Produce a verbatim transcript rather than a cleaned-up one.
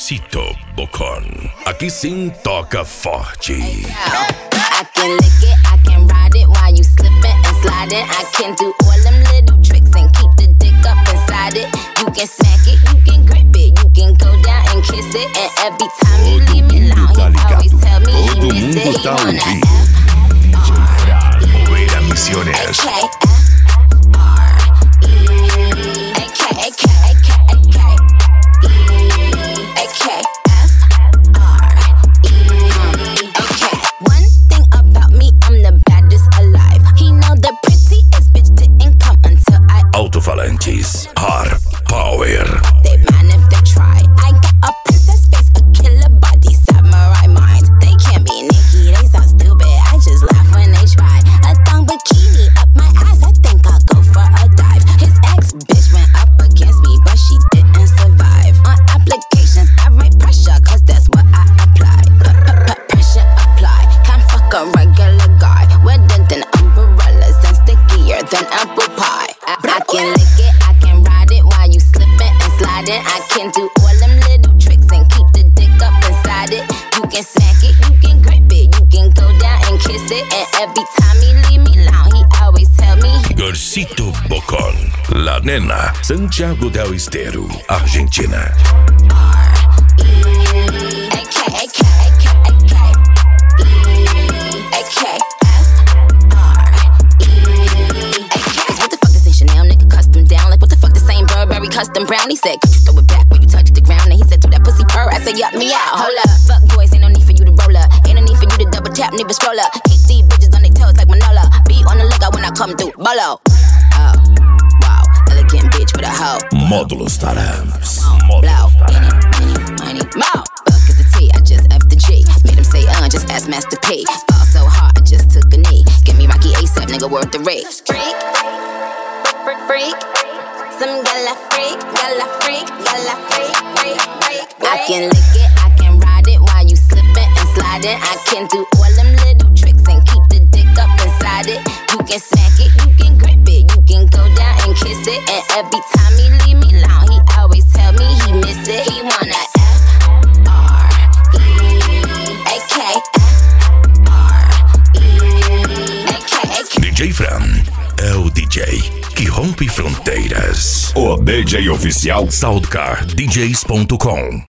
Gorcito Bocon. Aqui sim toca forte. I can lick it, I can ride it while you slipping and sliding. I can do all them little tricks and keep the dick up inside it. You can smack it, you can grip it, you can go down and kiss it. And every time you leave me alone, he always tell me he miss it. He wanna F Moreira Misiones. Alto-falantes, hard power. They mind if they try. I got a princess face, a killer body, samurai mind. They can't be Nicki, they so stupid. I just laugh when they try. A thong bikini up my ass, I think I'll go for a dive. His ex bitch went up against me, but she didn't survive. On applications, I write pressure, cause that's what I apply. Pressure apply, can't fuck a regular guy. Wetter than umbrellas and stickier than apple pie. I, I can lick it, I can ride it while you slipping and sliding. I can do all them little tricks and keep the dick up inside it. You can smack it, you can grip it, you can go down and kiss it. And every time he leave me alone, he always tell me Gorcito Bocon, La Nena, Santiago del Estero, Argentina. Custom brown, he said, could you throw it back when you touch the ground? And he said, do that pussy purr, I said, yup, me out. Hold up, fuck boys, ain't no need for you to roll up. Ain't no need for you to double tap, never scroll up. Keep these bitches on their toes like Manola. Be on the lookout when I come through, bolo. Oh, wow, elegant bitch with a hoe. Módulo Starams. Blow, any, any, money, mo. Fuck is the T, I just F the G. Made him say, uh, just ask Master P. Ball so hard, I just took a knee. Get me Rocky ASAP, nigga, worth the rate. Freak, freak, freak. Some gala freak, gala freak, gala freak, freak, freak, freak. I can lick it, I can ride it while you slipping and sliding. I can do all them little tricks and keep the dick up inside it. You can smack it, you can grip it, you can go down and kiss it. And every time he leave me alone, he always tell me he miss it. He wanna F R E A K F R E A K. D J Fran é o D J que rompe fronteiras. O D J oficial Soundcar D Js ponto com.